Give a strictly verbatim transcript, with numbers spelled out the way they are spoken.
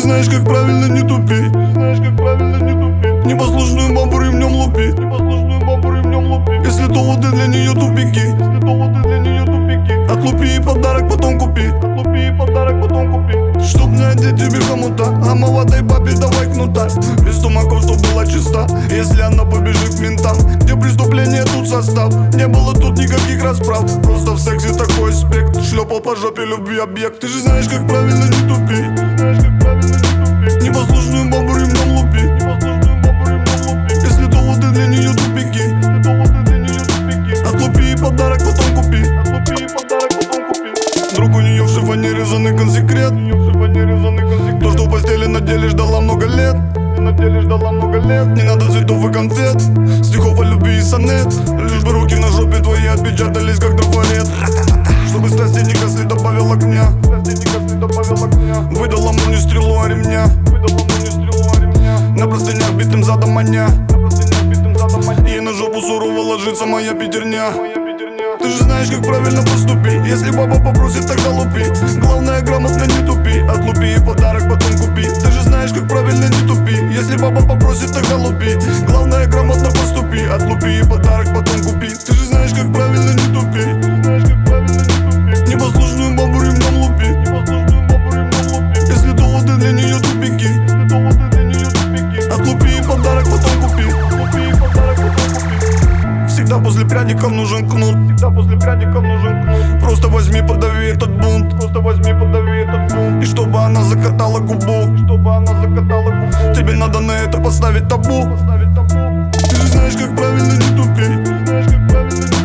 знаешь, как правильно не тупи. Знаешь, как правильно не тупи. Непослушную бабу ремнем лупи. Непослушную бабу ремнем лупи. Если то вот и для нее тупики. Если то вот и для нее тупики. Отлупи и подарок потом купи. Отлупи и подарок потом купи. Чтоб не одеть тебе хомута, а молодой бабе давай кнута. Без тумаков, чтоб была чиста. Если она побежит к ментам, где преступление, тут состав. Не было тут никаких расправ, просто в сексе такой аспект. Шлепал по жопе любви объект. Ты же знаешь, как правильно не тупи. Знаешь, как правильно не тупи. Непослушную бабу ремнем лупи. Непослушную бабу ремнем лупи. Если то вот и для нее тупики. Если то вот и для нее тупики. Отлупи и подарок потом купи. Отлупи и подарок потом купи. Друг, у нее в шифоне резанный консекрет. У нее в шифоне резанный консекрет. То, что в постели на деле ждала много лет. На деле ждала много лет. Не надо цветов и конфет, стихов о любви и сонет. Лишь бы руки на жопе твои отпечатались, как трафарет. Чтобы страсти не косли, добавил огня. Страсти не косли, добавил огня. Выдала мне ремня. Выдала мне стрелу о ремня. На простынях битым задом маня. На простынях битым задом маня. Ей на жопу сурово ложится моя пятерня. Моя пятерня. Ты же знаешь, как правильно поступи. Если баба попросит, тогда лупи. Главное, грамотно не тупи. Отлупи и подарок потом купи. Ты же знаешь, как правильно не тупи. Если баба попросит, тогда лупи. Главное, грамотно поступи. Отлупи и подарок потом купи. Ты же знаешь, как правильно не тупи. Знаешь, как правильно не тупи. Непослушную бабу ремнем лупи. Непослушную бабу ремнем лупи. Если доводы для нее тупики. Если то вот и для нее тупики. Отлупи и подарок потом купи. Отлупи и подарок потом купи. Всегда после пряников нужен кнут. Всегда после пряников нужен кнут. Просто возьми, подави этот бунт. Просто возьми, подави этот бунт. И чтобы она закатала губу. Чтобы она закатала губу. Тебе надо на это поставить табу. Поставить табу. Ты же знаешь, как правильно не тупи. Знаешь, как правильно не